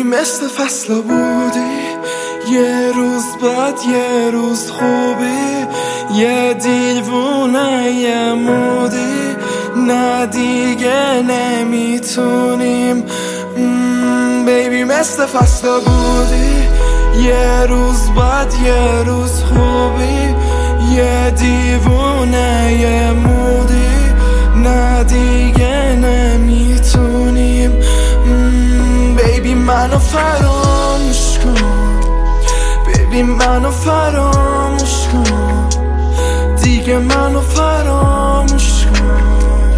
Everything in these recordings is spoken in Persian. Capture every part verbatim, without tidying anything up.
مثل فصل بودی، یه روز بد یه روز خوبی، یه دیوونه یه مودی، نه دیگه نمیتونیم. بیبی مثل فصل بودی، یه روز بد یه روز خوبی، یه دیوونه یه مودی، نه دیگه نمیتونیم. بیبی منو فراموش کن، بیبی منو فراموش کن، دیگه منو فراموش کن.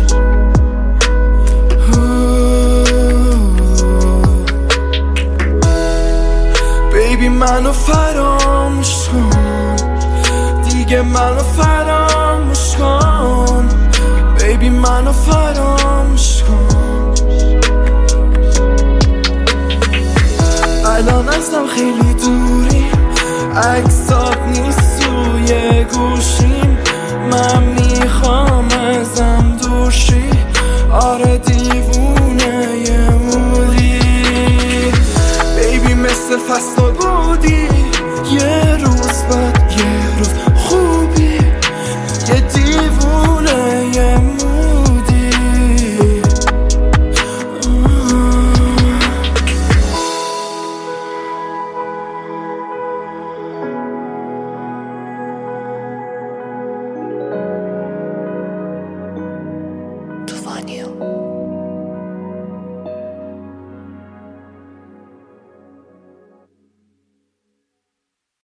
بیبی منو فراموش کن، دیگه منو فراموش کن. بیبی منو فراموش کن. الان ازم خیلی دوری، عکسات نیست روی گوشیم، من میخوام ازم دوشی. آره دیوونه یه موری. بیبی مثل فصل بودی، یه رو